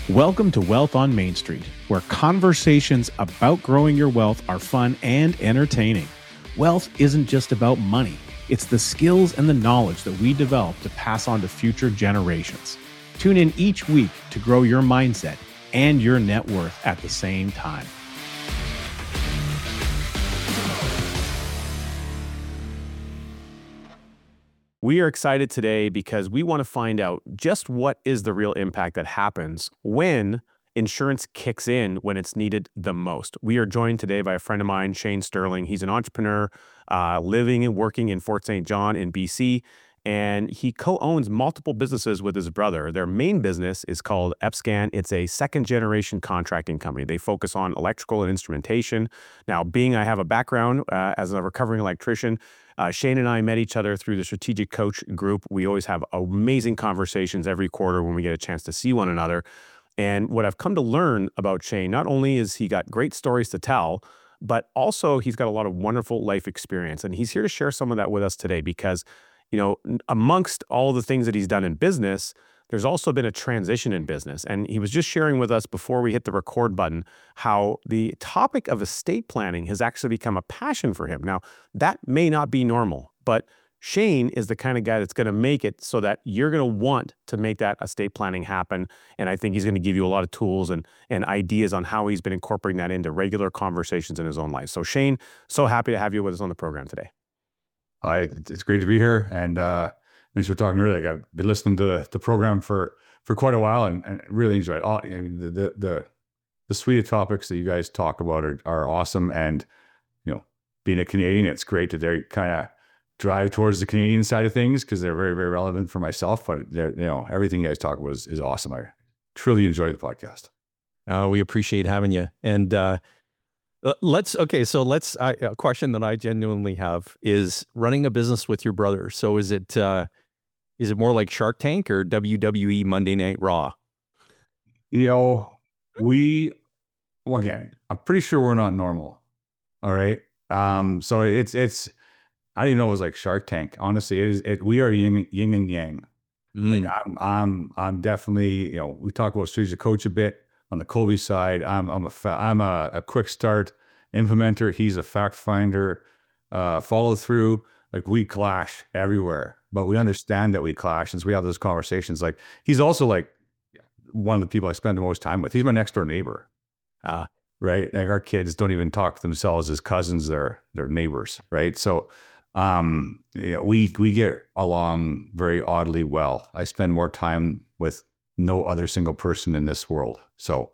Welcome to Wealth on Main Street, where conversations about growing your wealth are fun and entertaining. Wealth isn't just about money, it's the skills and the knowledge that we develop to pass on to future generations. Tune in each week to grow your mindset and your net worth at the same time. We are excited today because we want to find out just what is the real impact that happens when insurance kicks in when it's needed the most. We are joined today by a friend of mine, Shane Sterling. He's an entrepreneur living and working in Fort St. John in BC, and he co-owns multiple businesses with his brother. Their main business is called EPSCAN. It's a second-generation contracting company. They focus on electrical and instrumentation. Now, being I have a background as a recovering electrician, Shane and I met each other through the Strategic Coach group. We always have amazing conversations every quarter when we get a chance to see one another. And what I've come to learn about Shane, not only is he got great stories to tell, but also he's got a lot of wonderful life experience. And he's here to share some of that with us today because, amongst all the things that he's done in business, there's also been a transition in business. And he was just sharing with us before we hit the record button how the topic of estate planning has actually become a passion for him. Now, that may not be normal, but Shane is the kind of guy that's going to make it so that you're going to want to make that estate planning happen. And I think he's going to give you a lot of tools and ideas on how he's been incorporating that into regular conversations in his own life. So Shane, so happy to have you with us on the program today. It's great to be here. And thanks for talking earlier. I've been listening to the program for quite a while and really enjoyed it. The suite of topics that you guys talk about are awesome. And, being a Canadian, it's great that they kind of drive towards the Canadian side of things because they're very, very relevant for myself. But everything you guys talk about is awesome. I truly enjoy the podcast. We appreciate having you. And a question that I genuinely have is running a business with your brother. So is it more like Shark Tank or WWE Monday Night Raw? Again, I'm pretty sure we're not normal. All right. So it's, I didn't know it was like Shark Tank. Honestly, we are yin and yang. Mm. Like I'm definitely, we talk about Strategic Coach a bit on the Colby side. I'm a quick start implementer. He's a fact finder, follow through. Like we clash everywhere, but we understand that we clash since we have those conversations. Like he's also like one of the people I spend the most time with. He's my next door neighbor. Right. Like our kids don't even talk to themselves as cousins. They're neighbors. Right. So, we get along very oddly well. I spend more time with no other single person in this world. So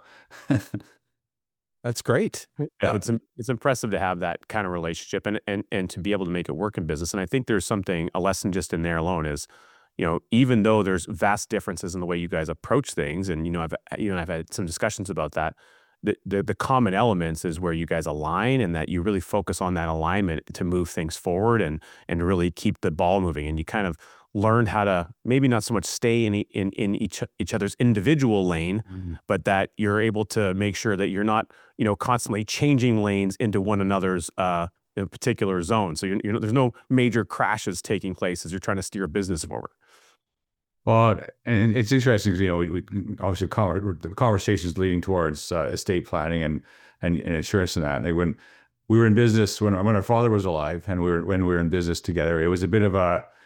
that's great. Yeah. It's impressive to have that kind of relationship and to be able to make it work in business. And I think there's a lesson just in there alone is, even though there's vast differences in the way you guys approach things, and I've had some discussions about that. The common elements is where you guys align and that you really focus on that alignment to move things forward and really keep the ball moving. And you kind of learn how to maybe not so much stay in each other's individual lane, but that you're able to make sure that you're not, constantly changing lanes into one another's particular zone. So there's no major crashes taking place as you're trying to steer a business forward. Well, and it's interesting because, we obviously the conversations leading towards estate planning and insurance and that. Like when we were in business, when our father was alive and when we were in business together, it was a bit of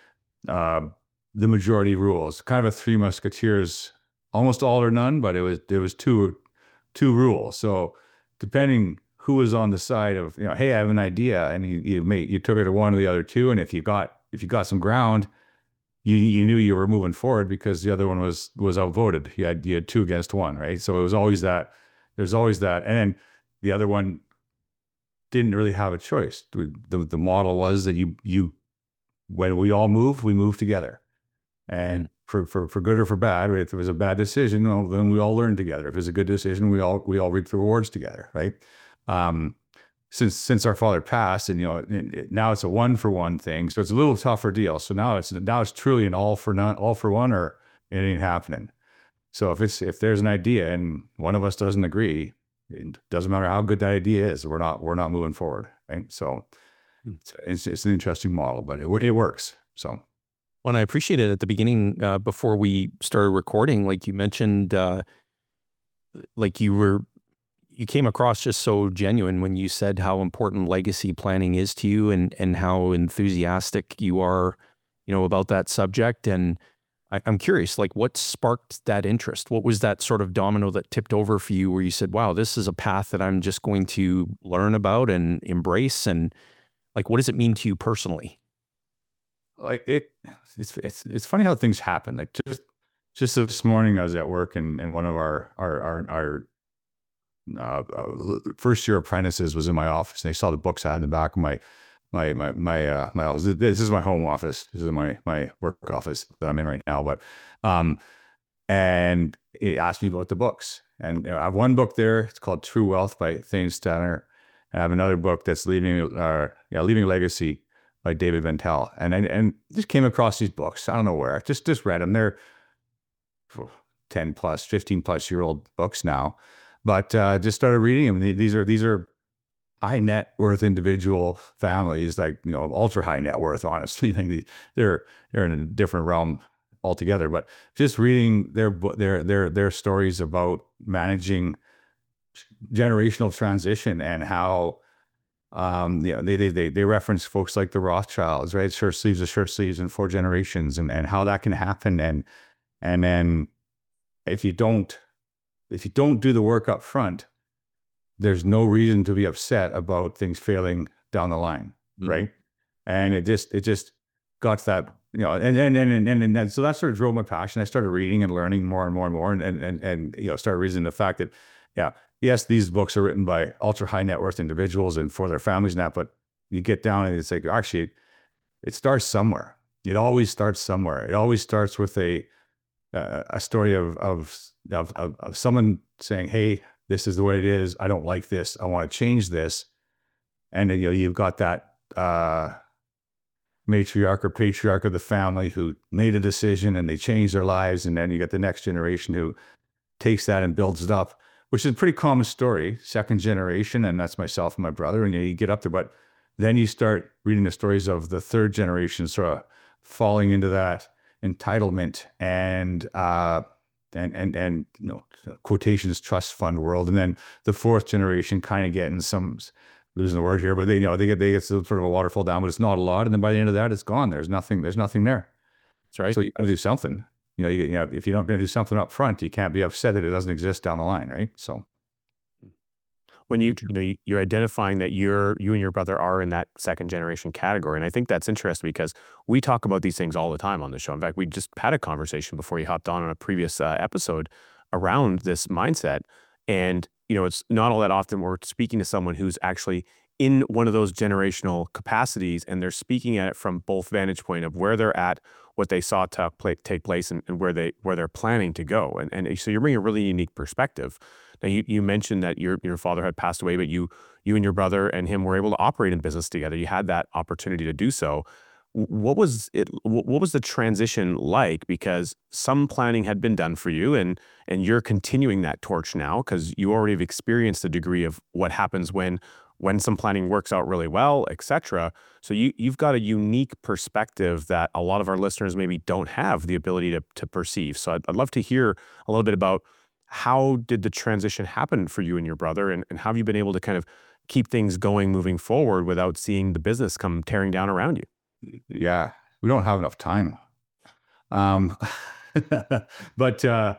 the majority rules, kind of a Three Musketeers, almost all or none, but there was two rules. So depending who was on the side of, hey, I have an idea, and you took it to one of the other two, and if you got some ground, you knew you were moving forward because the other one was outvoted. You had 2 against 1, right? So it was always that. There's always that, and then the other one didn't really have a choice. The model was that you when we all move, we move together, and for good or for bad. If it was a bad decision, well, then we all learn together. If it's a good decision, we all reap the rewards together, right? Since our father passed, and now it's a 1-for-1 thing, so it's a little tougher deal. So now it's truly an all for one, or it ain't happening. So if there's an idea and one of us doesn't agree, it doesn't matter how good that idea is, we're not moving forward, right? So it's an interesting model, but it works. So, well, and I appreciate it at the beginning before we started recording, like you mentioned. like you came across just so genuine when you said how important legacy planning is to you and how enthusiastic you are, about that subject. And I'm curious, like what sparked that interest? What was that sort of domino that tipped over for you where you said, wow, this is a path that I'm just going to learn about and embrace? And like, what does it mean to you personally? Like it's funny how things happen. Like just this morning I was at work and one of our first year apprentices was in my office and they saw the books I had in the back of my office. This is my home office. This is my work office that I'm in right now. But and he asked me about the books. And I have one book there. It's called True Wealth by Thane Stanner. And I have another book that's Leaving a Legacy by David Ventel. And just came across these books. I don't know where. Just read them. They're 10 plus, 15 plus year old books now. But just started reading them. These are high net worth individual families, like, ultra high net worth, honestly. They're in a different realm altogether. But just reading their stories about managing generational transition and how they reference folks like the Rothschilds, right? Shirt sleeves and 4 generations, and how that can happen. And then if you don't do the work up front, there's no reason to be upset about things failing down the line, right? And it just got that, and so that sort of drove my passion. I started reading and learning more and more and more, and started reasoning the fact that, yes, these books are written by ultra high net worth individuals and for their families and that, but you get down and it's like, actually, it starts somewhere. It always starts somewhere. It always starts with a story of someone saying, hey, this is the way it is. I don't like this. I want to change this. And then, you've got that matriarch or patriarch of the family who made a decision and they changed their lives. And then you get the next generation who takes that and builds it up, which is a pretty common story, second generation. And that's myself and my brother. And you get up there, but then you start reading the stories of the third generation sort of falling into that entitlement and quotations trust fund world, and then the fourth generation kind of getting some, losing the word here, but they get sort of a waterfall down, but it's not a lot, and then by the end of that, it's gone. There's nothing there. That's right. So you got to do something. If you don't going to do something up front, you can't be upset that it doesn't exist down the line, right? So when you're identifying that you and your brother are in that second generation category. And I think that's interesting because we talk about these things all the time on the show. In fact, we just had a conversation before you hopped on a previous episode around this mindset. And, it's not all that often we're speaking to someone who's actually in one of those generational capacities, and they're speaking at it from both vantage point of where they're at, what they saw take place, and where they're planning to go. And so you're bringing a really unique perspective. Now, you mentioned that your father had passed away, but you and your brother and him were able to operate in business together. You had that opportunity to do so. What was the transition like? Because some planning had been done for you, and you're continuing that torch now because you already have experienced a degree of what happens when some planning works out really well, et cetera. So you've got a unique perspective that a lot of our listeners maybe don't have the ability to perceive. So I'd love to hear a little bit about how did the transition happen for you and your brother, and how have you been able to kind of keep things going moving forward without seeing the business come tearing down around you? Yeah, we don't have enough time. But so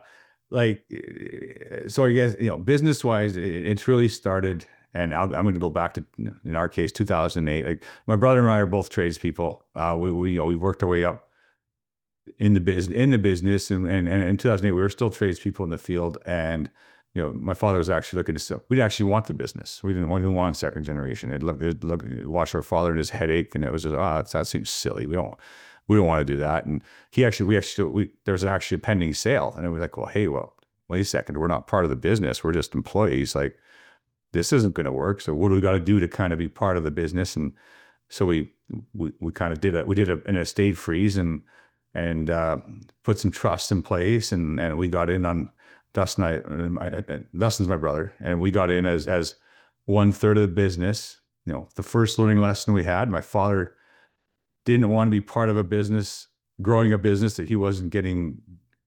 I guess, business wise, it's really started, and I'm going to go back to, in our case, 2008. Like, my brother and I are both tradespeople. We worked our way up in the business, and in 2008 we were still tradespeople in the field, and my father was actually looking to sell. We didn't actually want the business. We didn't want second generation. It'd watch our father and his headache, and it was just, that seems silly. We don't want to do that. And there was actually a pending sale, and it was like, well, hey, wait a second, we're not part of the business. We're just employees. Like, this isn't going to work. So what do we got to do to kind of be part of the business? And so we kind of did an estate freeze and put some trust in place, and we got in on Dustin's my brother, and we got in as 1/3 of the business. The first learning lesson we had, my father didn't want to be part of growing a business that he wasn't getting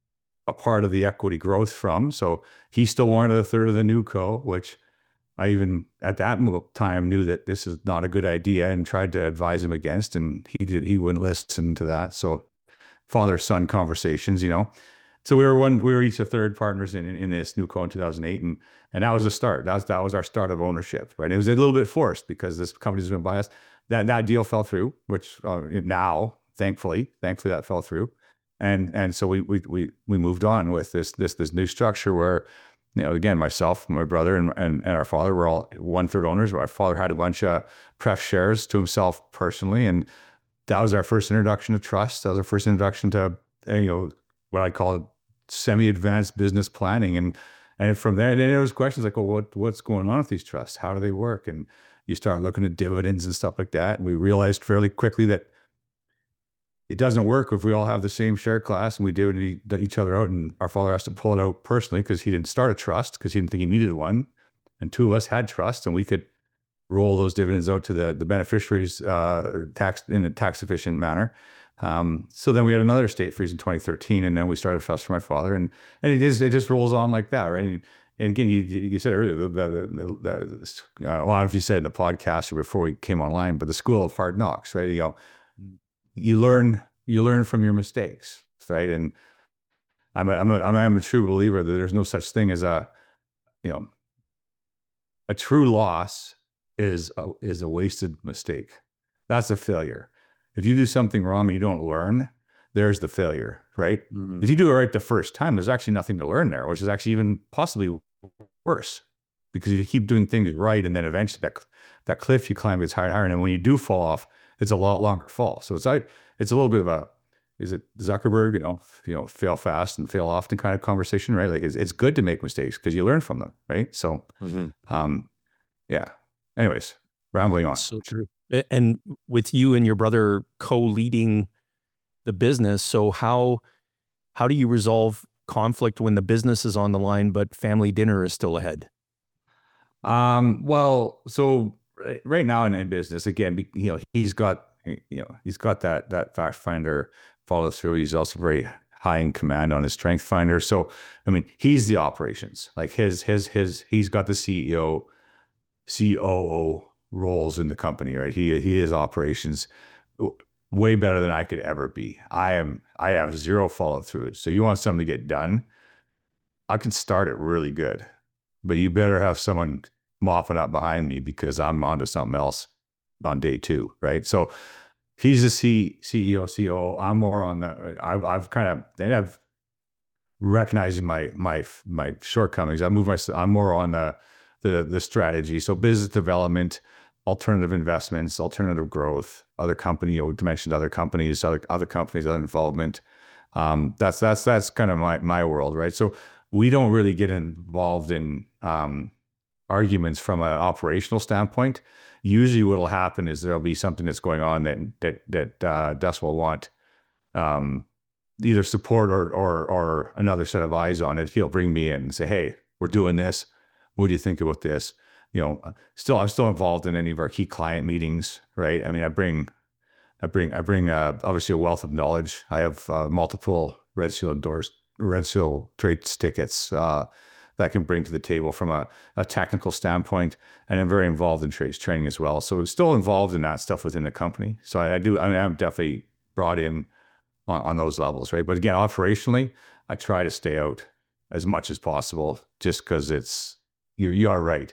a part of the equity growth from. So he still wanted a third of the new co, which I even at that time knew that this is not a good idea and tried to advise him against, and he wouldn't listen to that. So father-son conversations, So we were each the third partners in this new co in 2008, and that was the start. That was our start of ownership, right? It was a little bit forced because this company's been by us. That deal fell through, which now thankfully that fell through, and so we moved on with this new structure where, again, myself, my brother, and our father were all 1/3 owners. Our father had a bunch of pref shares to himself personally, and that was our first introduction to trust. That was our first introduction to what I call semi-advanced business planning, and from there, then there was questions like, well, what's going on with these trusts? How do they work? And you start looking at dividends and stuff like that. And we realized fairly quickly that it doesn't work if we all have the same share class and we divvy each other out, and our father has to pull it out personally because he didn't start a trust because he didn't think he needed one. And two of us had trust, and we could roll those dividends out to the beneficiaries in a tax efficient manner. So then we had another estate freeze in 2013, and then we started trust for my father, and it just rolls on like that, right? And again, you said earlier, a lot of you said in the podcast or before we came online, but the school of hard knocks, right? You learn from your mistakes, right? And I'm a true believer that there's no such thing as a true loss is a wasted mistake. That's a failure. If you do something wrong and you don't learn, there's the failure, right? Mm-hmm. If you do it right the first time, there's actually nothing to learn there, which is actually even possibly worse, because if you keep doing things right, and then eventually that cliff you climb gets higher and higher, and then when you do fall off, it's a lot longer fall. So it's a little bit of a, is it Zuckerberg, fail fast and fail often kind of conversation, right? Like it's good to make mistakes because you learn from them, right? So, yeah. Anyways, rambling on. So true. And with you and your brother co-leading the business, so how do you resolve conflict when the business is on the line but family dinner is still ahead? Well, so right now in business, again, he's got that fact finder follow through. He's also very high in command on his strength finder. So, I mean, he's the operations, like he's got the CEO, COO roles in the company, right? He is operations way better than I could ever be. I have zero follow through. So you want something to get done, I can start it really good, but you better have someone mopping up behind me because I'm onto something else on day 2, right? So he's the CEO, COO. I'm more on the, I've kind of ended up recognizing my shortcomings. I'm more on the strategy. So business development, alternative investments, alternative growth, other company, you mentioned other companies, other companies, other involvement. That's kind of my world, right? So we don't really get involved in arguments from an operational standpoint. Usually what will happen is there'll be something that's going on that Dust will want either support or another set of eyes on it. He'll bring me in and say, hey, we're doing this. What do you think about this? I'm still involved in any of our key client meetings, right? I mean, I bring obviously a wealth of knowledge. I have multiple Red Seal trades tickets that I can bring to the table from a technical standpoint, and I'm very involved in trades training as well. So I'm still involved in that stuff within the company. So I'm definitely brought in on those levels, right? But again, operationally, I try to stay out as much as possible, just because you are right.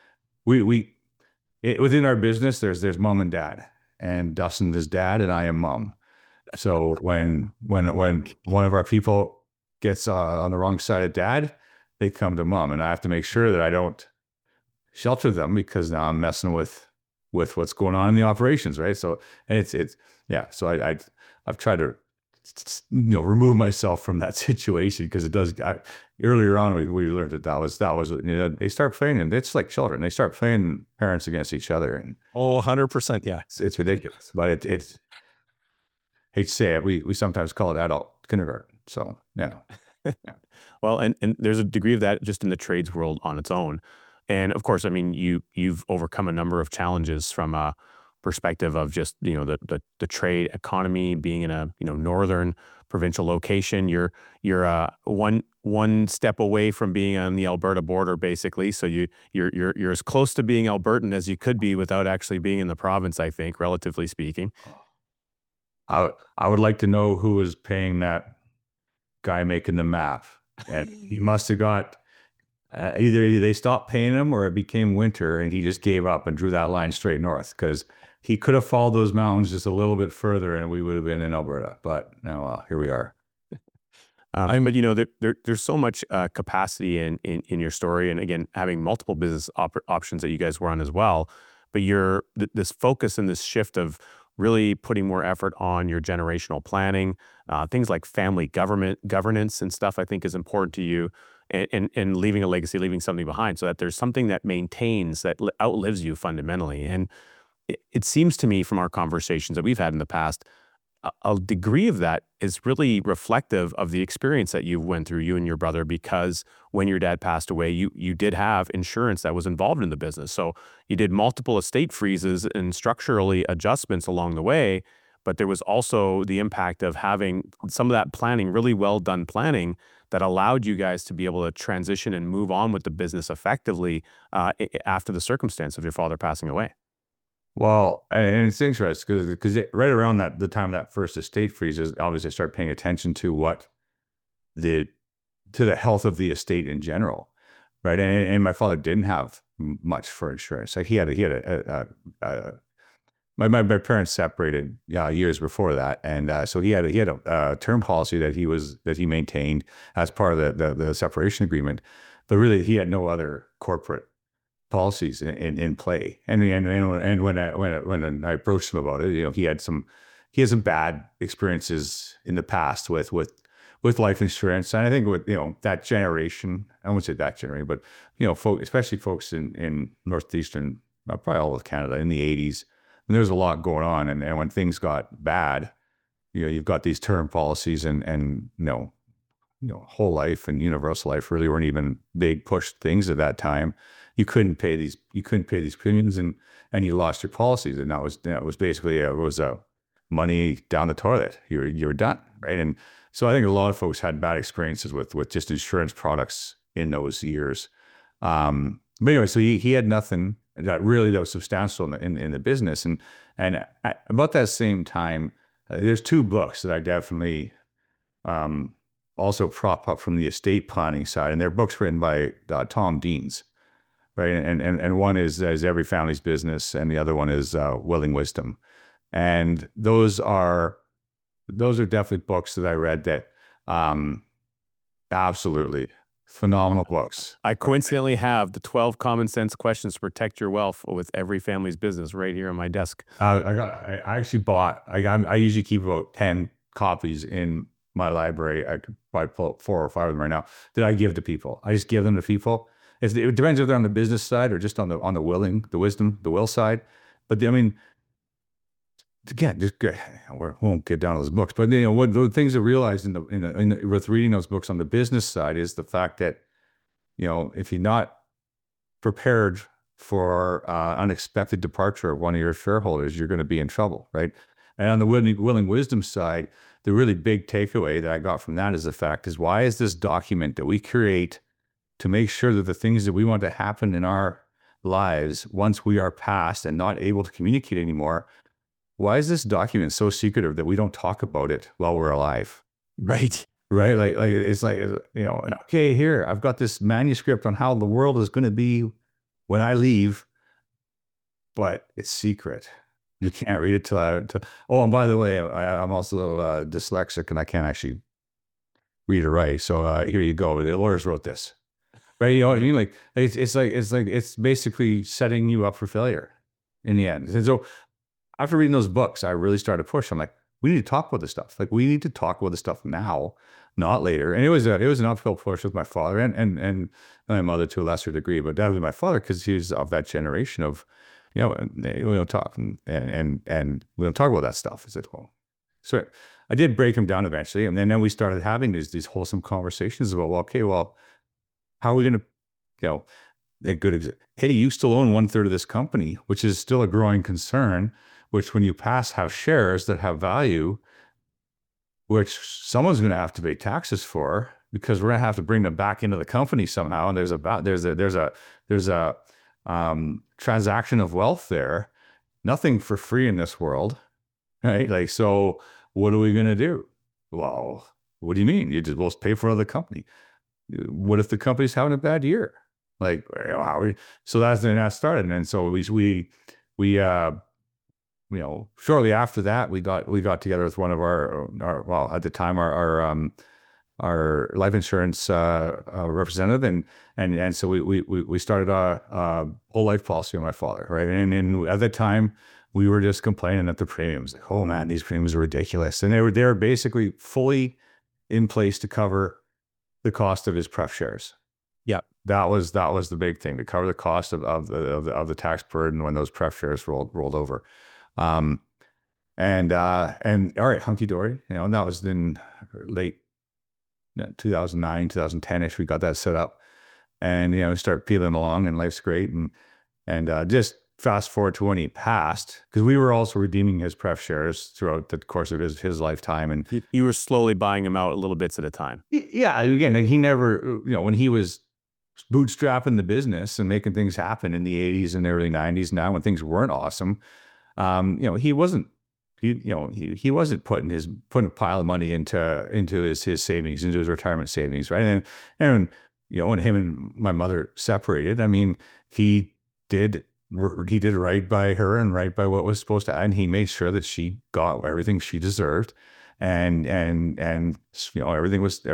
Within our business, there's mom and dad, and Dustin is dad and I am mom. So when one of our people gets on the wrong side of dad, they come to mom, and I have to make sure that I don't shelter them, because now I'm messing with what's going on in the operations, right? So, and so I've tried to remove myself from that situation, because it does. Earlier on, we learned that was they start playing, and it's like children. They start playing parents against each other, and 100%, yeah, it's ridiculous. But it's hate to say it, we sometimes call it adult kindergarten. So yeah. Well, and there's a degree of that just in the trades world on its own. And of course, I mean, you've overcome a number of challenges from perspective of just, the trade economy being in a, northern provincial location. You're one step away from being on the Alberta border, basically. So you're as close to being Albertan as you could be without actually being in the province, I think, relatively speaking. I would like to know who was paying that guy making the map, and he must have got either they stopped paying him or it became winter and he just gave up and drew that line straight north, because he could have followed those mountains just a little bit further and we would have been in Alberta. But now, here we are. But there's so much capacity in your story, and again, having multiple business options that you guys were on as well. But this focus and this shift of really putting more effort on your generational planning, things like family governance and stuff, I think is important to you, and leaving a legacy, leaving something behind, so that there's something that maintains, that outlives you fundamentally. And it seems to me from our conversations that we've had in the past, a degree of that is really reflective of the experience that you went through, you and your brother, because when your dad passed away, you did have insurance that was involved in the business. So you did multiple estate freezes and structurally adjustments along the way, but there was also the impact of having some of that planning, really well done planning, that allowed you guys to be able to transition and move on with the business effectively after the circumstance of your father passing away. Well, and it's interesting because right around the time that first estate freezes, obviously I started paying attention to the health of the estate in general, right? And my father didn't have much for insurance. Like my parents separated years before that, and so he had a term policy that he maintained as part of the separation agreement, but really he had no other corporate policies in play. And when I approached him about it, he had some bad experiences in the past with life insurance. And I think with that generation, I won't say that generation, but especially folks in northeastern, probably all of Canada in the 80s, and there was a lot going on. And when things got bad, you've got these term policies and whole life and universal life really weren't even big push things at that time. You couldn't pay these premiums, and you lost your policies, and that was basically it was money down the toilet. You're done, right? And so I think a lot of folks had bad experiences with just insurance products in those years. But anyway, so he had nothing that was substantial in the business, and at about that same time, there's two books that I definitely also prop up from the estate planning side, and they're books written by Tom Deans. Right, and one is Every Family's Business, and the other one is Willing Wisdom, and those are definitely books that I read that absolutely phenomenal books. I coincidentally have the 12 Common Sense Questions to Protect Your Wealth with Every Family's Business right here on my desk. I actually bought. I usually keep about 10 copies in my library. I could probably pull up 4 or 5 of them right now that I give to people. I just give them to people. It depends if they're on the business side or just on the wisdom, the will side. But again, we won't get down to those books. But what the things I realized with reading those books on the business side is the fact that if you're not prepared for unexpected departure of one of your shareholders, you're going to be in trouble, right? And on the Willing Wisdom side, the really big takeaway that I got from that is the fact is, why is this document that we create to make sure that the things that we want to happen in our lives once we are past and not able to communicate anymore, why is this document so secretive that we don't talk about it while we're alive? Right. Right. Like it's like, okay, here, I've got this manuscript on how the world is going to be when I leave, but it's secret. You can't read it till oh, and by the way, I'm also dyslexic and I can't actually read or write. So here you go. The lawyers wrote this. Right, you know what I mean? Like it's basically setting you up for failure in the end. And so after reading those books, I really started to push. I'm like, we need to talk about this stuff. Like we need to talk about this stuff now, not later. And it was an uphill push with my father and my mother to a lesser degree, but definitely my father, because he was of that generation of, we don't talk and we don't talk about that stuff. I said, well, so I did break him down eventually, and then we started having these wholesome conversations about, well, okay, well, how are we going to, a good hey, you still own 1/3 of this company, which is still a growing concern, which when you have shares that have value, which someone's going to have to pay taxes for, because we're going to have to bring them back into the company somehow. And there's a transaction of wealth there. Nothing for free in this world, right? Like, so what are we going to do? Well, what do you mean? You just will pay for the company. What if the company's having a bad year? Like, so that's when that started. And so we shortly after that, we got together with one of our well, at the time, our life insurance representative, and so we started a whole life policy on my father, right? And at the time, we were just complaining that the premiums, like, oh man, these premiums are ridiculous, and they were basically fully in place to cover the cost of his pref shares. Yeah, that was the big thing, to cover the cost of the tax burden when those pref shares rolled over. And all right, hunky dory, and that was in late 2009, 2010-ish, we got that set up, and, we start peeling along, and life's great. And just fast forward to when he passed, because we were also redeeming his pref shares throughout the course of his lifetime. And you were slowly buying them out little bits at a time. Yeah. Again, he never, when he was bootstrapping the business and making things happen in the 80s and early 90s, now when things weren't awesome, he wasn't putting a pile of money into his savings, into his retirement savings, right? And when him and my mother separated, I mean, he did right by her and right by what was supposed to, and he made sure that she got everything she deserved, and everything was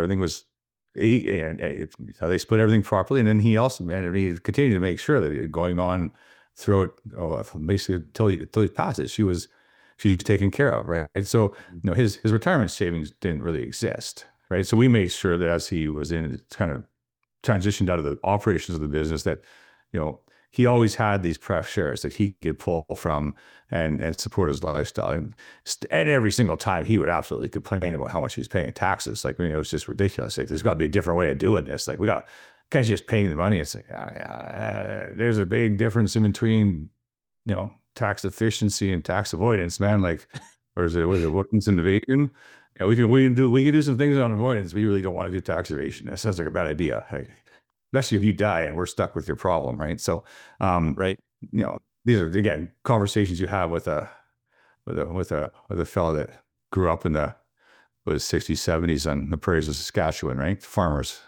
they split everything properly, and then he continued to make sure that going on throughout, basically until he passes, she's taken care of, right? And so, his retirement savings didn't really exist, right? So we made sure that as he was kind of transitioned out of the operations of the business, that, he always had these pref shares that he could pull from and support his lifestyle. And every single time he would absolutely complain about how much he's paying taxes. Like, it was just ridiculous. Like, there's got to be a different way of doing this. Like, can't just paying the money. It's like, there's a big difference in between, tax efficiency and tax avoidance, man. Like, or is it avoidance and evasion? We can do some things on avoidance. We really don't want to do tax evasion. That sounds like a bad idea. Like, especially if you die and we're stuck with your problem, right? So, right. These are, again, conversations you have with a fellow that grew up in the 60s, 70s on the prairies of Saskatchewan, right? Farmers.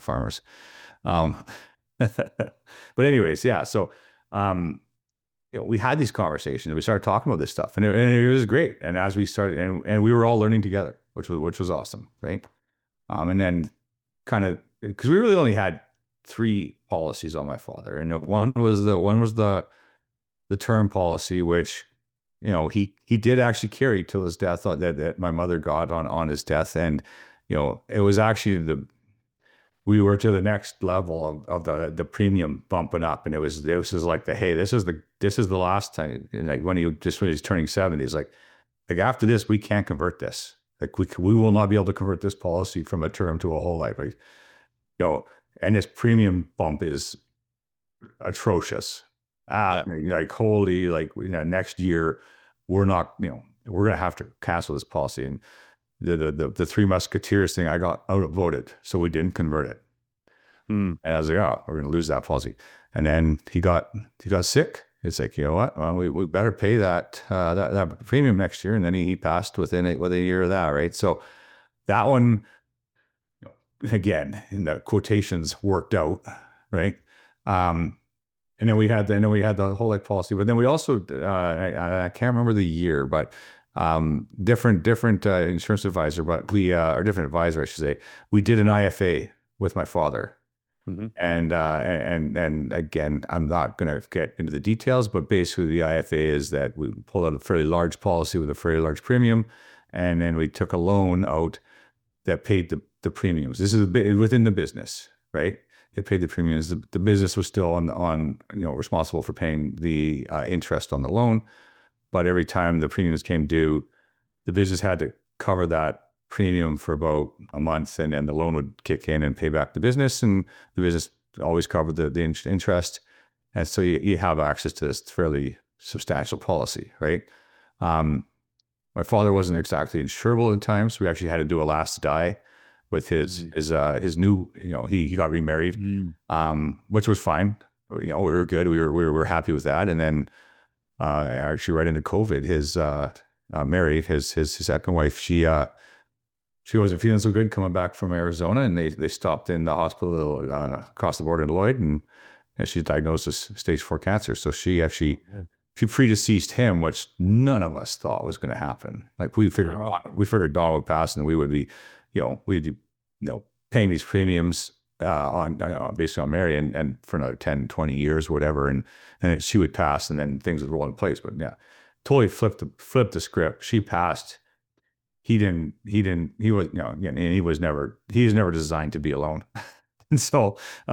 But anyways, yeah. So, we had these conversations. We started talking about this stuff, and it was great. And as we started, and we were all learning together, which was awesome, right? And then kind of, because we really only had 3 policies on my father, and one was the term policy, which, he did actually carry till his death, that my mother got on his death, and it was actually we were to the next level of the premium bumping up, and it was like hey, this is the last time, like when he's turning 70, he's like after this we can't convert this, like we will not be able to convert this policy from a term to a whole life, like, and this premium bump is atrocious. Like, holy, like, next year we're not, we're gonna have to cancel this policy. And the Three Musketeers thing, I got outvoted, so we didn't convert it. And I was like, oh, we're gonna lose that policy. And then he got sick. It's like, you know what? Well, we better pay that premium next year. And then he passed within a year of that, right? So that one, again, in the quotations, worked out, right? And then we had the whole life policy, but then we also I can't remember the year, but different insurance advisor, but or different advisor, I should say. We did an IFA with my father, and again, I'm not going to get into the details, but basically the IFA is that we pulled out a fairly large policy with a fairly large premium, and then we took a loan out that paid the premiums. This is within the business, right? It paid the premiums. The business was still on responsible for paying the interest on the loan, but every time the premiums came due, the business had to cover that premium for about a month, and then the loan would kick in and pay back the business, and the business always covered the interest. And so you have access to this fairly substantial policy, right? My father wasn't exactly insurable at times. So we actually had to do a last die with his new, he got remarried, which was fine. We were good. We were happy with that. And then actually right into COVID, his Mary, his second wife, she wasn't feeling so good coming back from Arizona, and they stopped in the hospital across the border in Lloyd, and she's diagnosed with stage 4 cancer. So she predeceased him, which none of us thought was going to happen. Like we figured Don would pass, and we would be, we'd be, paying these premiums based on Mary, and for another 10, 20 years, whatever, and she would pass, and then things would roll in place. But yeah, totally flipped the script. She passed. He was never designed to be alone. And so,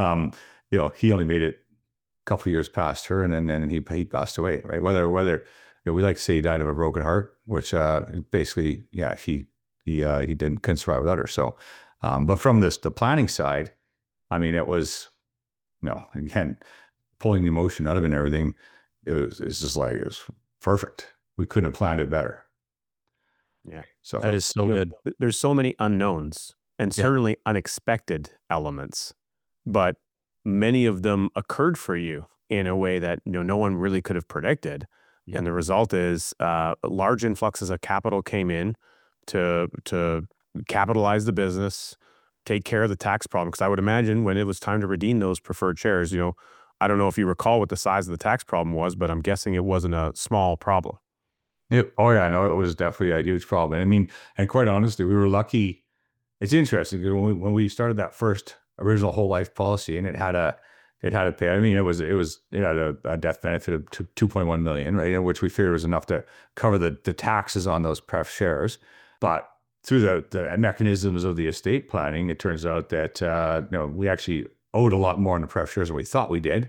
he only made it a couple of years past her, and then he passed away, right? Whether we like to say he died of a broken heart, which basically, he couldn't survive without her. So, but from the planning side, I mean, it was, again, pulling the emotion out of it and everything. It's just like, it was perfect. We couldn't have planned it better. Yeah. So that is so good. There's so many unknowns and certainly unexpected elements, but many of them occurred for you in a way that no one really could have predicted. Yeah. And the result is large influxes of capital came in to capitalize the business, take care of the tax problem. Because I would imagine when it was time to redeem those preferred shares, I don't know if you recall what the size of the tax problem was, but I'm guessing it wasn't a small problem. Oh yeah, no, it was definitely a huge problem. I mean, and quite honestly, we were lucky. It's interesting because when we started that first original whole life policy, and it had a pay. I mean, it had a death benefit of $2.1 million, right? Which we figured was enough to cover the taxes on those pref shares. But through the mechanisms of the estate planning, it turns out that we actually owed a lot more on the pref shares than we thought we did,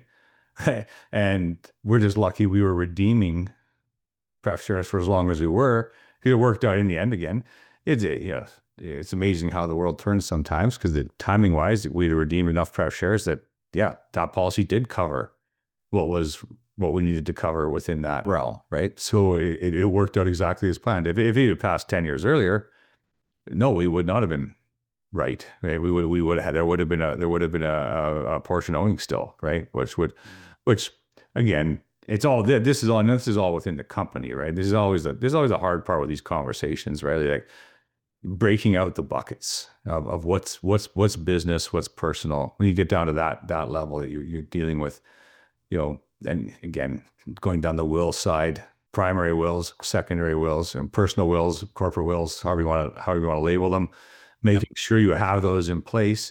and we're just lucky we were redeeming pref shares for as long as we were. It worked out in the end again. It's amazing how the world turns sometimes, because the timing wise, we redeemed enough pref shares that that policy did cover what we needed to cover within that realm, right? So it worked out exactly as planned. If it had passed 10 years earlier, no, we would not have been right. Right? We would have had, there would have been a portion owing still, right? Which again, this is all within the company, right? There's always a hard part with these conversations, right? Like breaking out the buckets of what's business, what's personal. When you get down to that level that you're dealing with, and again, going down the will side, primary wills, secondary wills, and personal wills, corporate wills, however you want to label them, making sure you have those in place.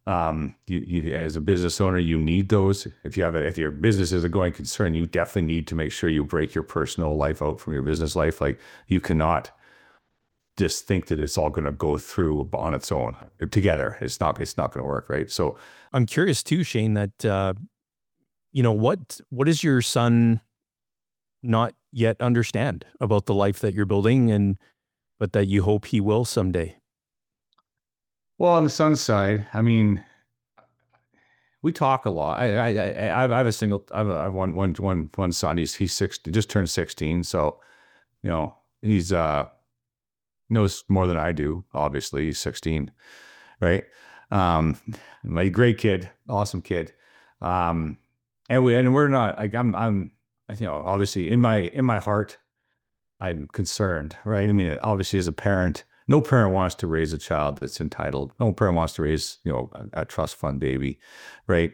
You as a business owner, you need those. If your business is a going concern, you definitely need to make sure you break your personal life out from your business life. Like, you cannot just think that it's all going to go through on its own together. It's not going to work, right? So I'm curious too, Shane, that what does your son not yet understand about the life that you're building, but that you hope he will someday? Well, on the son's side, I mean, we talk a lot. I have one son. He's 60, just turned 16. So, he's knows more than I do. Obviously, he's 16, right? My great kid, awesome kid. And we're not like I'm obviously in my heart, I'm concerned, right? I mean, obviously as a parent, no parent wants to raise a child that's entitled. No parent wants to raise, a trust fund baby, right?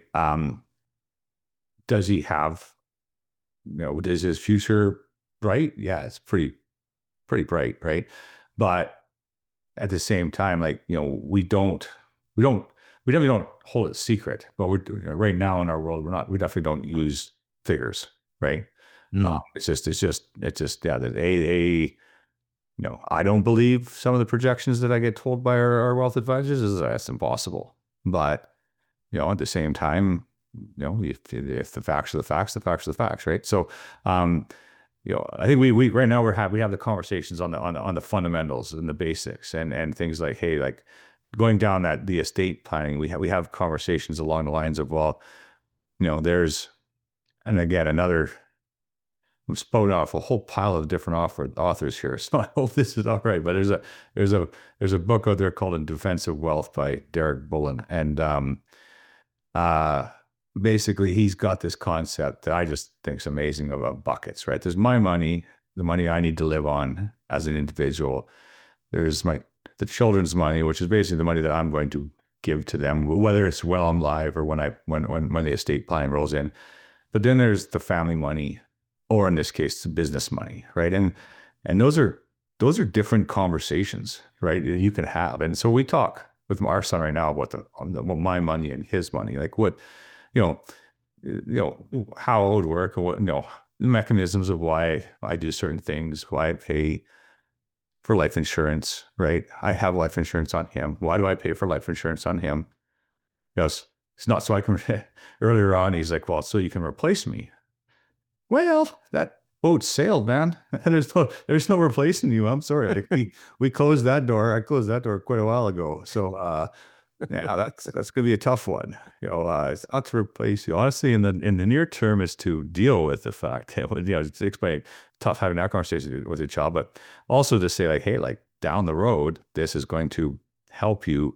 Does he have, is his future bright? Yeah, it's pretty bright, right? But at the same time, like, we definitely don't hold it secret. But we're right now in our world, we definitely don't use figures, right? No, it's just that I don't believe some of the projections that I get told by our wealth advisors is that's impossible. But, at the same time, if the facts are the facts, the facts are the facts, right? So, I think we right now we have the conversations on the fundamentals and the basics and things like, hey, like, going down the estate planning, we have conversations along the lines of, well, there's, and again, I'm spouting off a whole pile of different authors here, so I hope this is all right. But there's a book out there called In Defense of Wealth by Derek Bullen, and basically he's got this concept that I just think is amazing about buckets. Right? There's my money, the money I need to live on as an individual. There's the children's money, which is basically the money that I'm going to give to them, whether it's while I'm live or when the estate plan rolls in. But then there's the family money, or in this case, the business money, right? And those are different conversations, right? You can have. And so we talk with our son right now about my money and his money, like what, how it would work, or what, the mechanisms of why I do certain things, why I pay for life insurance, right? I have life insurance on him. Why do I pay for life insurance on him? Yes, it's not so I can. Earlier on, he's like, well, so you can replace me. Well, that boat sailed, man. There's no replacing you. I'm sorry. We closed that door. I closed that door quite a while ago. So yeah, that's gonna be a tough one. It's not to replace you. Honestly, in the near term, is to deal with the fact that, it's explaining tough having that conversation with your child, but also to say, like, hey, like, down the road, this is going to help you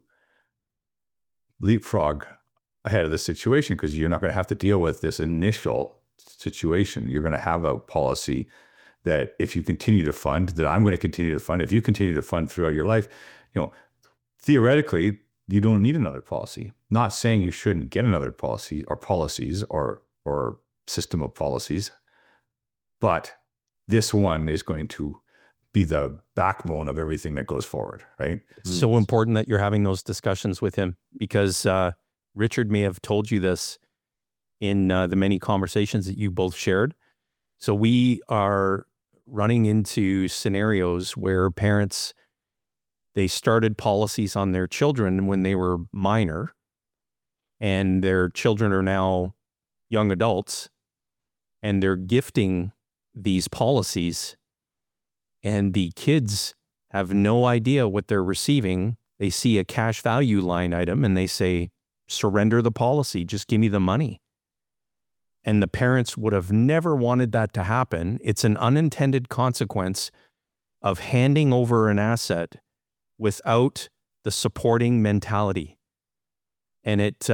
leapfrog ahead of the situation, because you're not going to have to deal with this initial situation. You're going to have a policy that if you continue to fund, that I'm going to continue to fund, if you continue to fund throughout your life, theoretically, you don't need another policy. Not saying you shouldn't get another policy or policies or system of policies, but this one is going to be the backbone of everything that goes forward, right? It's so important that you're having those discussions with him, because Richard may have told you this in the many conversations that you both shared. So we are running into scenarios where parents, they started policies on their children when they were minor, and their children are now young adults, and they're gifting these policies, and the kids have no idea what they're receiving. They see a cash value line item and they say, surrender the policy, just give me the money. And the parents would have never wanted that to happen. It's an unintended consequence of handing over an asset without the supporting mentality. And it's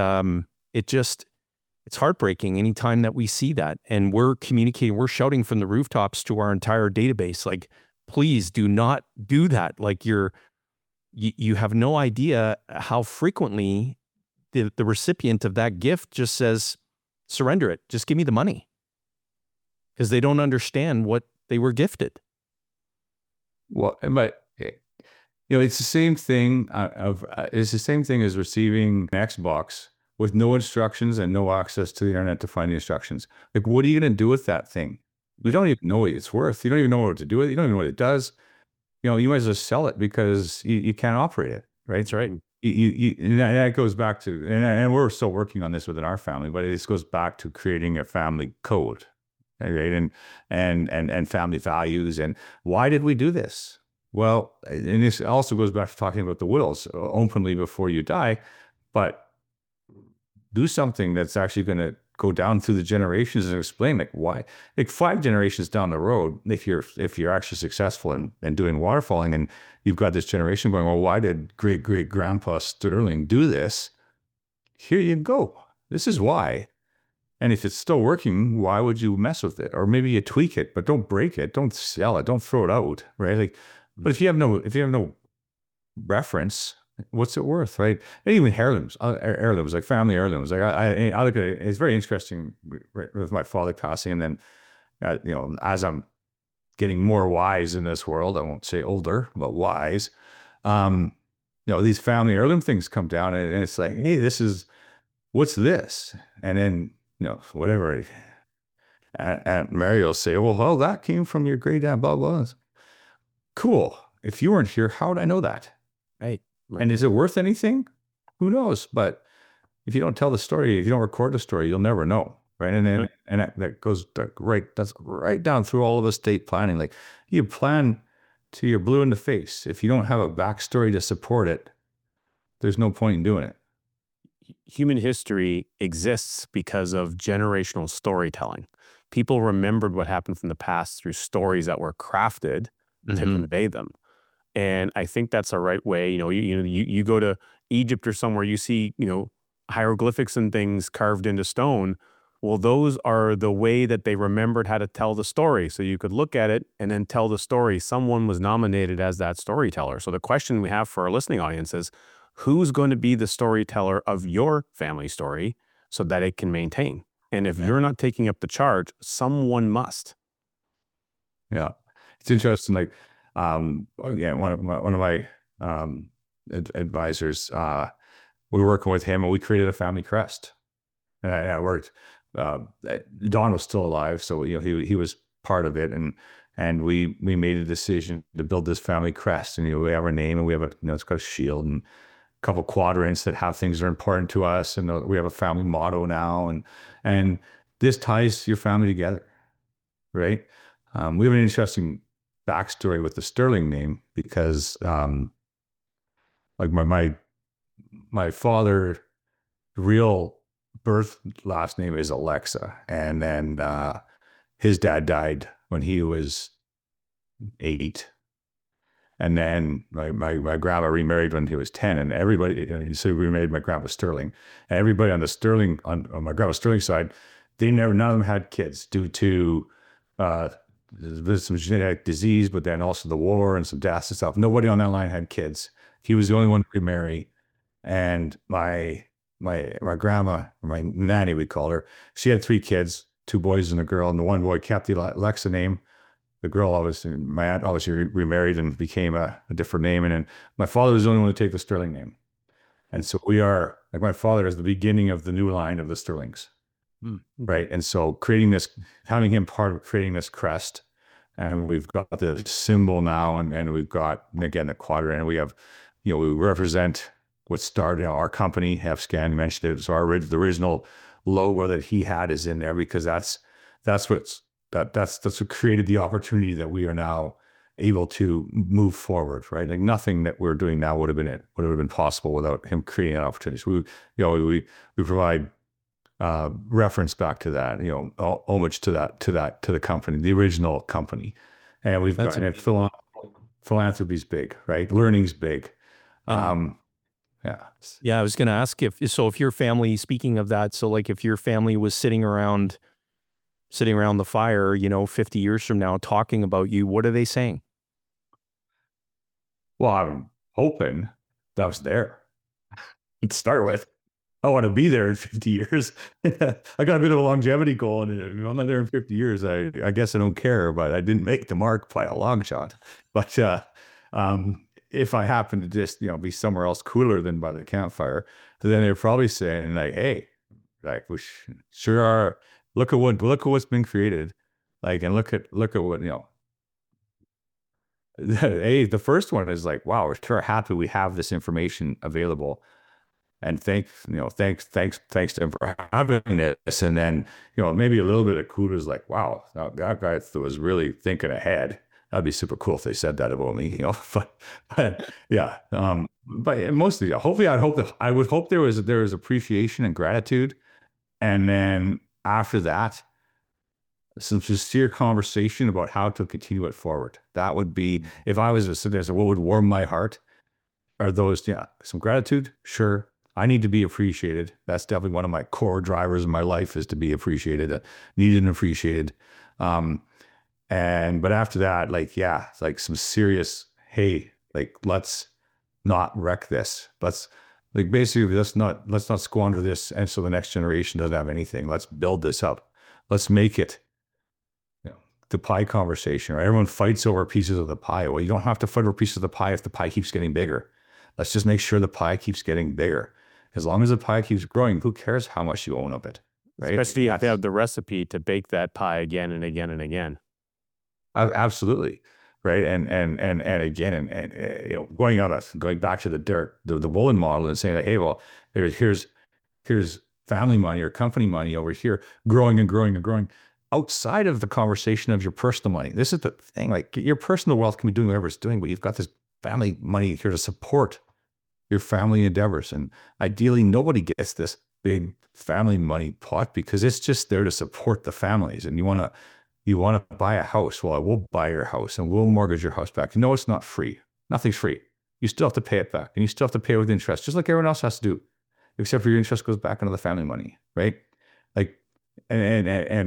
heartbreaking anytime that we see that. And we're communicating, we're shouting from the rooftops to our entire database, like, please do not do that. Like, you have no idea how frequently the recipient of that gift just says, surrender it, just give me the money. Because they don't understand what they were gifted. Well, but it's the same thing it's the same thing as receiving an Xbox with no instructions and no access to the internet to find the instructions. Like, what are you going to do with that thing? You don't even know what it's worth. You don't even know what to do with it. You don't even know what it does. You might as well sell it because you can't operate it, right? That's right. And that goes back to, and we're still working on this within our family, but this goes back to creating a family code, right? And family values. And why did we do this? Well, and this also goes back to talking about the wills openly before you die, but do something that's actually going to go down through the generations and explain, like, why, like 5 generations down the road, if you're actually successful in doing waterfalling, and you've got this generation going, well, why did great grandpa Sterling do this? Here you go. This is why. And if it's still working, why would you mess with it? Or maybe you tweak it, but don't break it, don't sell it, don't throw it out, right? Like, but if you have no reference, what's it worth, right? And even heirlooms, like family heirlooms. Like I look at it, it's very interesting with my father passing, and then as I'm getting more wise in this world, I won't say older, but wise. These family heirloom things come down, and it's like, hey, what's this? And then whatever, Aunt Mary will say, well, that came from your great aunt, blah blah. Cool. If you weren't here, how would I know that? Right. And is it worth anything? Who knows? But if you don't tell the story, if you don't record the story, you'll never know, right? And then that goes that's right down through all of estate planning. Like, you plan till you're blue in the face. If you don't have a backstory to support it, there's no point in doing it. Human history exists because of generational storytelling. People remembered what happened from the past through stories that were crafted to convey them. And I think that's a right way. You go to Egypt or somewhere, you see, hieroglyphics and things carved into stone. Well, those are the way that they remembered how to tell the story. So you could look at it and then tell the story. Someone was nominated as that storyteller. So the question we have for our listening audience is, who's going to be the storyteller of your family story so that it can maintain? And if you're not taking up the charge, someone must. Yeah. It's interesting. Like, one of my advisors, we were working with him and we created a family crest. And I worked, Don was still alive. So, he was part of it. And we made a decision to build this family crest. And, we have our name and we have it's got a shield and a couple quadrants that have things that are important to us. And we have a family motto now. And this ties your family together, right? We have an interesting backstory with the Sterling name because, like my father, real birth last name is Alexa, and then his dad died when he was 8, and then my grandma remarried when he was 10, and everybody, so we remarried my grandpa Sterling, and everybody on the Sterling on my grandpa Sterling side, none of them had kids due to there's some genetic disease, but then also the war and some deaths and stuff. Nobody on that line had kids. He was the only one to remarry. And my grandma, or my nanny, we call her, she had 3 kids, 2 boys and a girl. And the one boy kept the Alexa name. The girl, my aunt obviously remarried and became a different name. And then my father was the only one to take the Sterling name. And so we are, like, my father is the beginning of the new line of the Sterlings. Right. And so having him part of creating this crest, and we've got the symbol now, and we've got, again, the quadrant, and we have, we represent what started our company. Scan mentioned it. So the original logo that he had is in there because that's what created the opportunity that we are now able to move forward. Right. Like nothing that we're doing now would have been possible without him creating an opportunity. So we provide reference back to that, homage to the company, the original company. And we've got philanthropy's big, right? Learning's big. Yeah, I was going to ask if your family, speaking of that, so like if your family was sitting around the fire, 50 years from now talking about you, what are they saying? Well, I'm hoping that was there to start with. I want to be there in 50 years. I got a bit of a longevity goal, and I'm not there in 50 years. I guess I don't care, but I didn't make the mark by a long shot. But if I happen to just, be somewhere else cooler than by the campfire, then they're probably saying like, hey, like we sure are. Look at what's been created. Like, and look at what, the first one is like, wow, we're sure happy we have this information available. And thanks to him for having this. And then, maybe a little bit of kudos, like, wow, that guy was really thinking ahead. That'd be super cool if they said that about me, but yeah. But mostly, hopefully, I would hope there was appreciation and gratitude. And then after that, some sincere conversation about how to continue it forward. That would be, if I was to sit there and say, what would warm my heart are those, some gratitude, sure. I need to be appreciated. That's definitely one of my core drivers in my life, is to be appreciated, needed and appreciated. But after that, it's like some serious, hey, like, let's not wreck this. Let's not squander this. And so the next generation doesn't have anything. Let's build this up. Let's make it, the pie conversation, right? Everyone fights over pieces of the pie. Well, you don't have to fight over pieces of the pie if the pie keeps getting bigger. Let's just make sure the pie keeps getting bigger. As long as the pie keeps growing, who cares how much you own of it, right? Especially if they have the recipe to bake that pie again and again and again. Absolutely, right? And again, going back to the Bullen model and saying that, hey, well, here's family money or company money over here, growing and growing and growing, outside of the conversation of your personal money. This is the thing, like, your personal wealth can be doing whatever it's doing, but you've got this family money here to support your family endeavors. And ideally, nobody gets this big family money pot because it's just there to support the families. And you want to buy a house. Well, we'll buy your house and we'll mortgage your house back. No, it's not free. Nothing's free. You still have to pay it back, and you still have to pay it with interest, just like everyone else has to do, except for your interest goes back into the family money, right? Like, and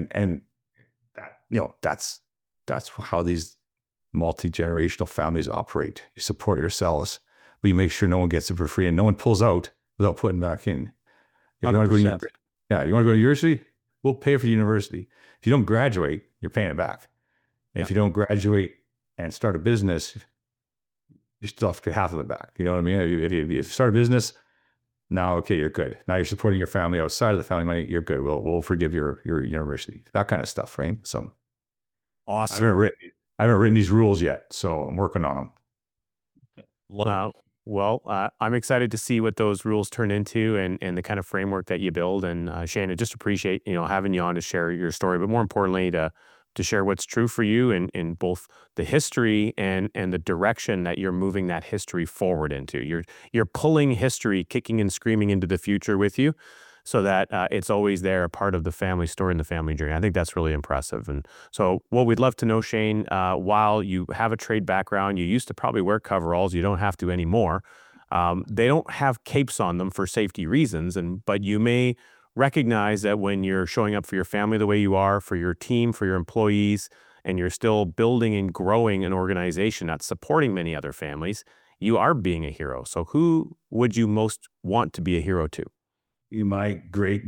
that, that's how these multi-generational families operate. You support yourselves, but you make sure no one gets it for free and no one pulls out without putting back in. If you want to go to, you want to go to university, we'll pay for university. If you don't graduate, you're paying it back. And if you don't graduate and start a business, you still have to pay half of it back. You know what I mean? If you start a business, now, okay, you're good. Now you're supporting your family outside of the family money, you're good. We'll forgive your university. That kind of stuff, right? So Awesome. I haven't written these rules yet, so I'm working on them. Well, I'm excited to see what those rules turn into and the kind of framework that you build. And Shane, I just appreciate having you on to share your story, but more importantly to share what's true for you in both the history and the direction that you're moving that history forward into. You're pulling history, kicking and screaming into the future with you, so that it's always there, a part of the family story and the family journey. I think that's really impressive. And so what we'd love to know, Shane, while you have a trade background, you used to probably wear coveralls. You don't have to anymore. They don't have capes on them for safety reasons, but you may recognize that when you're showing up for your family the way you are, for your team, for your employees, and you're still building and growing an organization that's supporting many other families, you are being a hero. So who would you most want to be a hero to? My great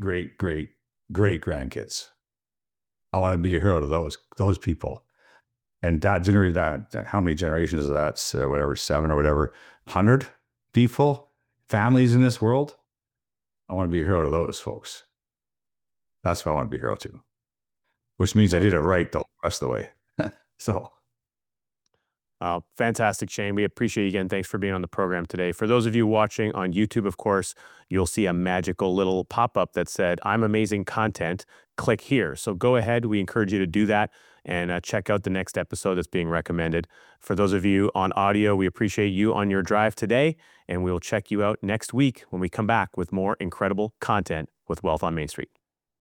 grandkids. I want to be a hero to those people. And that generated that. How many generations is that? So whatever, 7 or whatever, 100 people, families in this world. I want to be a hero to those folks. That's what I want to be a hero to, which means I did it right the rest of the way. So. Fantastic, Shane. We appreciate you again. Thanks for being on the program today. For those of you watching on YouTube, of course, you'll see a magical little pop-up that said, "I'm amazing content. Click here." So go ahead. We encourage you to do that and check out the next episode that's being recommended. For those of you on audio, we appreciate you on your drive today, and we'll check you out next week when we come back with more incredible content with Wealth on Main Street.